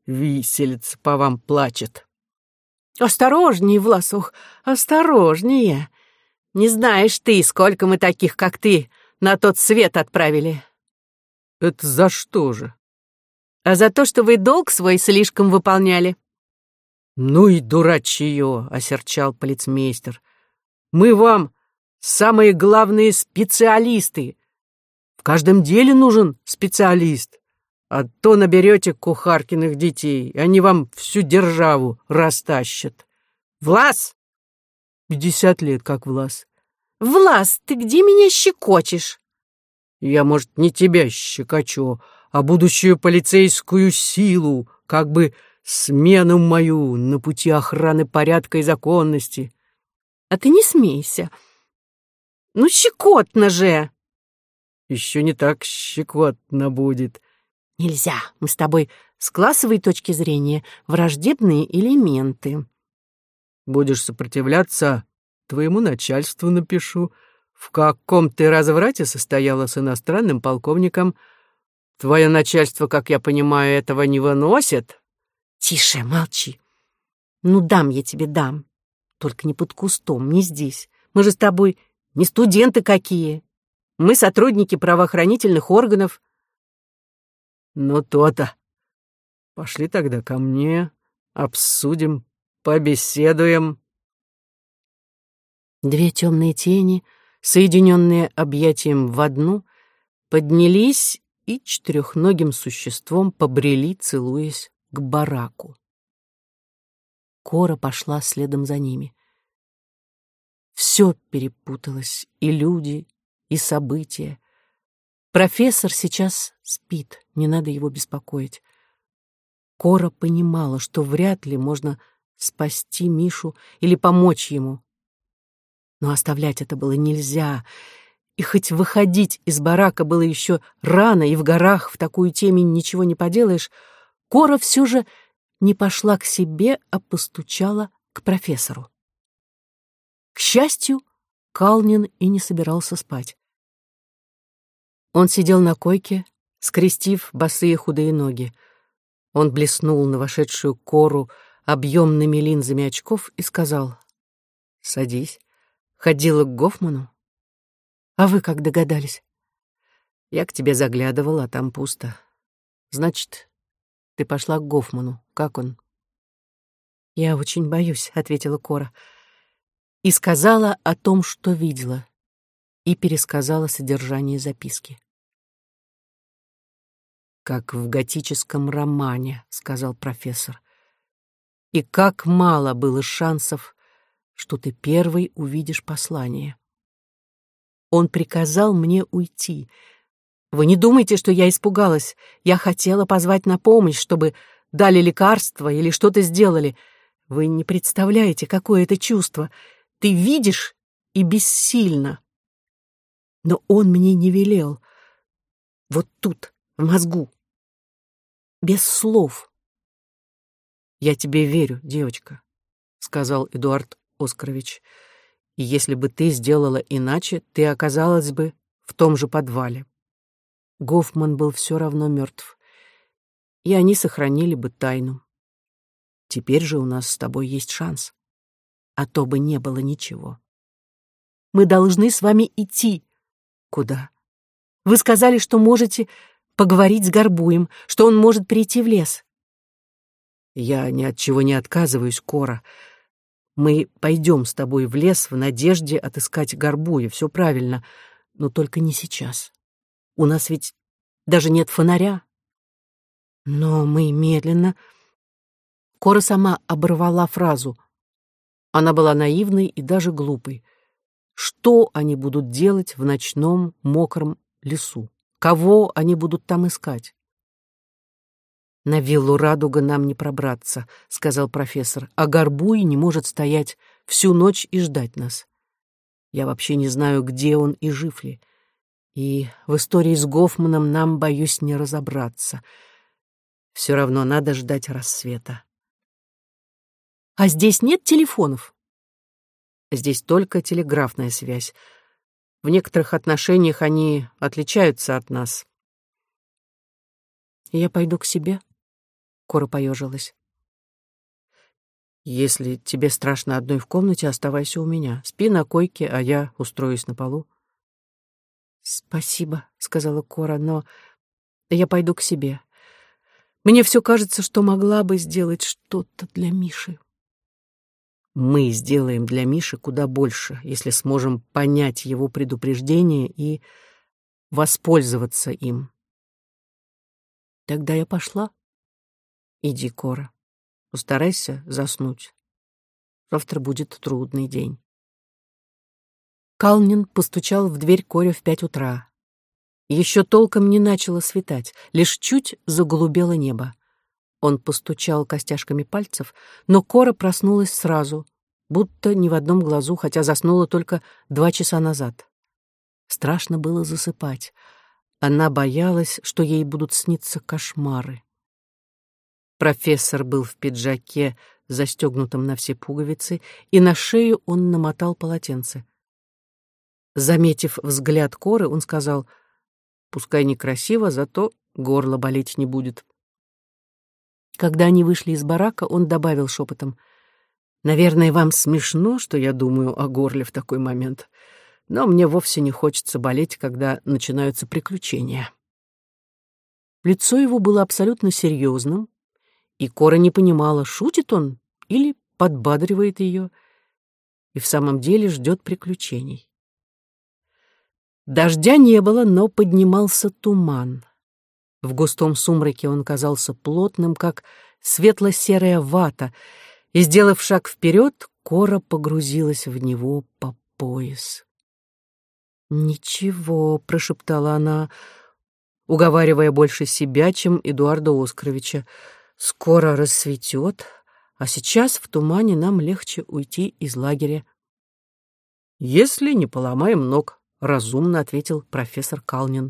виселица по вам плачет. Осторожнее, Власух, осторожнее. Не знаешь ты, сколько мы таких, как ты, на тот свет отправили. Это за что же? А за то, что вы долг свой слишком выполняли. Ну и дурачье, осерчал полицмейстер. Мы вам самые главные специалисты. В каждом деле нужен специалист. А то наберете кухаркиных детей, и они вам всю державу растащат. Влас! 50 лет, как Влас. Влас, ты где меня щекочешь? Я, может, не тебя щекочу, а будущую полицейскую силу, как бы смену мою на пути охраны порядка и законности. А ты не смейся. Ну, щекотно же. Еще не так щекотно будет. Нельзя, мы с тобой с классовой точки зрения враждебные элементы. Будешь сопротивляться, твоему начальству напишу, в каком ты разврате состояла с иностранным полковником. Твое начальство, как я понимаю, этого не выносит. Тише, молчи. Ну, дам я тебе, дам. Только не под кустом, не здесь. Мы же с тобой не студенты какие. Мы сотрудники правоохранительных органов. Ну, то-то. Пошли тогда ко мне, обсудим, побеседуем. Две темные тени, соединенные объятием в одну, поднялись и четырехногим существом побрели, целуясь, к бараку. Кора пошла следом за ними. Все перепуталось, и люди, и события. Профессор сейчас спит, не надо его беспокоить. Кора понимала, что вряд ли можно спасти Мишу или помочь ему. Но оставлять это было нельзя, и хоть выходить из барака было еще рано, и в горах в такую темень ничего не поделаешь, Кора все же не пошла к себе, а постучала к профессору. К счастью, Калнин и не собирался спать. Он сидел на койке, скрестив босые худые ноги. Он блеснул на вошедшую Кору объемными линзами очков и сказал: «Садись. Ходила к Гофману? А вы как догадались?» «Я к тебе заглядывал, а там пусто. Значит, ты пошла к Гофману. Как он?» «Я очень боюсь», — ответила Кора. И сказала о том, что видела, и пересказала содержание записки. «Как в готическом романе», — сказал профессор. «И как мало было шансов, что ты первый увидишь послание. Он приказал мне уйти. Вы не думайте, что я испугалась. Я хотела позвать на помощь, чтобы дали лекарство или что-то сделали. Вы не представляете, какое это чувство. Ты видишь и бессильна. Но он мне не велел. Вот тут, в мозгу. Без слов. «Я тебе верю, девочка», — сказал Эдуард Оскарович. «И если бы ты сделала иначе, ты оказалась бы в том же подвале. Гофман был все равно мертв, и они сохранили бы тайну. Теперь же у нас с тобой есть шанс, а то бы не было ничего. Мы должны с вами идти». «Куда?» «Вы сказали, что можете поговорить с Горбуем, что он может прийти в лес». «Я ни от чего не отказываюсь, Кора. Мы пойдем с тобой в лес в надежде отыскать Горбуя, все правильно, но только не сейчас. У нас ведь даже нет фонаря». «Но мы медленно...» Кора сама оборвала фразу. Она была наивной и даже глупой. Что они будут делать в ночном мокром лесу? Кого они будут там искать? «На виллу «Радуга» нам не пробраться», — сказал профессор, «а Горбуй не может стоять всю ночь и ждать нас. Я вообще не знаю, где он и жив ли. И в истории с Гофманом нам, боюсь, не разобраться. Все равно надо ждать рассвета». «А здесь нет телефонов?» «Здесь только телеграфная связь. В некоторых отношениях они отличаются от нас». «Я пойду к себе?» Кора поежилась. «Если тебе страшно одной в комнате, оставайся у меня. Спи на койке, а я устроюсь на полу». «Спасибо», — сказала Кора, — «но я пойду к себе. Мне все кажется, что могла бы сделать что-то для Миши». «Мы сделаем для Миши куда больше, если сможем понять его предупреждение и воспользоваться им». «Тогда я пошла». «Иди, Кора. Постарайся заснуть. Завтра будет трудный день». Калнин постучал в дверь Коре в 5 утра. Еще толком не начало светать, лишь чуть заголубело небо. Он постучал костяшками пальцев, но Кора проснулась сразу, будто ни в одном глазу, хотя заснула только 2 часа назад. Страшно было засыпать. Она боялась, что ей будут сниться кошмары. Профессор был в пиджаке, застегнутом на все пуговицы, и на шею он намотал полотенце. Заметив взгляд Коры, он сказал: «Пускай некрасиво, зато горло болеть не будет». Когда они вышли из барака, он добавил шепотом: «Наверное, вам смешно, что я думаю о горле в такой момент, но мне вовсе не хочется болеть, когда начинаются приключения». Лицо его было абсолютно серьезным, и Кора не понимала, шутит он или подбадривает ее, и в самом деле ждет приключений. Дождя не было, но поднимался туман. В густом сумраке он казался плотным, как светло-серая вата, и, сделав шаг вперед, Кора погрузилась в него по пояс. «Ничего», — прошептала она, уговаривая больше себя, чем Эдуарда Оскаровича. «Скоро рассветет, а сейчас в тумане нам легче уйти из лагеря». «Если не поломаем ног», — разумно ответил профессор Калнин.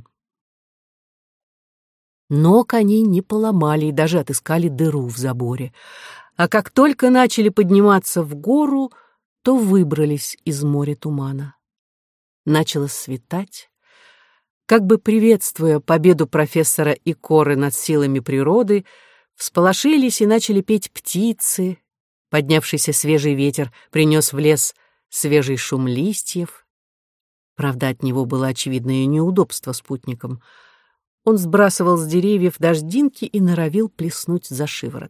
Ног они не поломали и даже отыскали дыру в заборе. А как только начали подниматься в гору, то выбрались из моря тумана. Начало светать. Как бы приветствуя победу профессора и Коры над силами природы, всполошились и начали петь птицы. Поднявшийся свежий ветер принес в лес свежий шум листьев. Правда, от него было очевидное неудобство спутникам. Он сбрасывал с деревьев дождинки и норовил плеснуть за шиворот.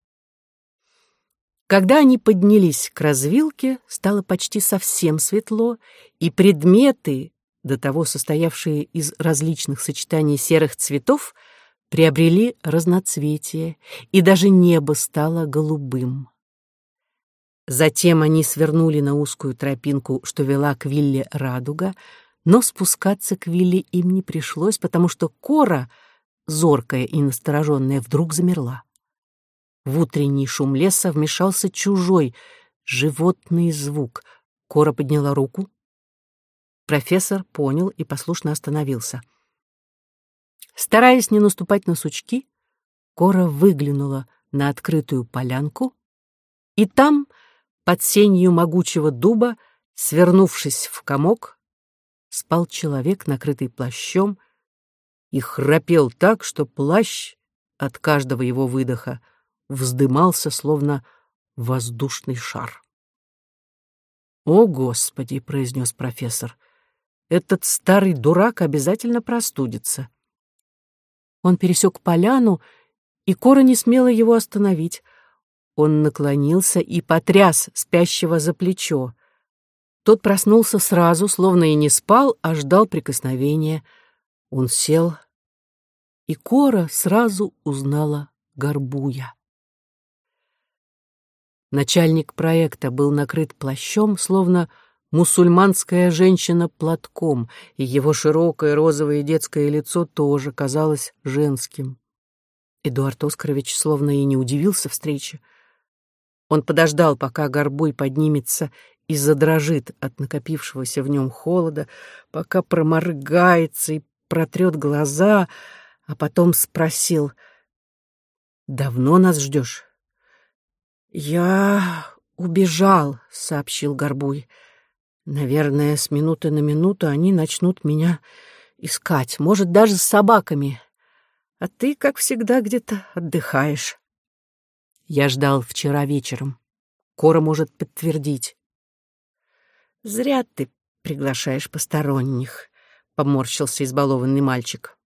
Когда они поднялись к развилке, стало почти совсем светло, и предметы, до того состоявшие из различных сочетаний серых цветов, приобрели разноцветие, и даже небо стало голубым. Затем они свернули на узкую тропинку, что вела к вилле «Радуга», но спускаться к вилле им не пришлось, потому что Кора, зоркая и настороженная, вдруг замерла. В утренний шум леса вмешался чужой, животный звук. Кора подняла руку. Профессор понял и послушно остановился. Стараясь не наступать на сучки, Кора выглянула на открытую полянку, и там, под сенью могучего дуба, свернувшись в комок, спал человек, накрытый плащом, и храпел так, что плащ от каждого его выдоха вздымался, словно воздушный шар. «О, Господи!» — произнес профессор. «Этот старый дурак обязательно простудится». Он пересек поляну, и Кора не смела его остановить. Он наклонился и потряс спящего за плечо. Тот проснулся сразу, словно и не спал, а ждал прикосновения. Он сел, и Кора сразу узнала Горбуя. Начальник проекта был накрыт плащом, словно мусульманская женщина платком, и его широкое розовое детское лицо тоже казалось женским. Эдуард Оскарович словно и не удивился встрече. Он подождал, пока Горбуй поднимется и задрожит от накопившегося в нем холода, пока проморгается и протрет глаза, а потом спросил: «Давно нас ждешь?» «Я убежал», — сообщил Горбуй. «Наверное, с минуты на минуту они начнут меня искать, может, даже с собаками. А ты, как всегда, где-то отдыхаешь». Я ждал вчера вечером. Кора может подтвердить. Зря ты приглашаешь посторонних, поморщился избалованный мальчик.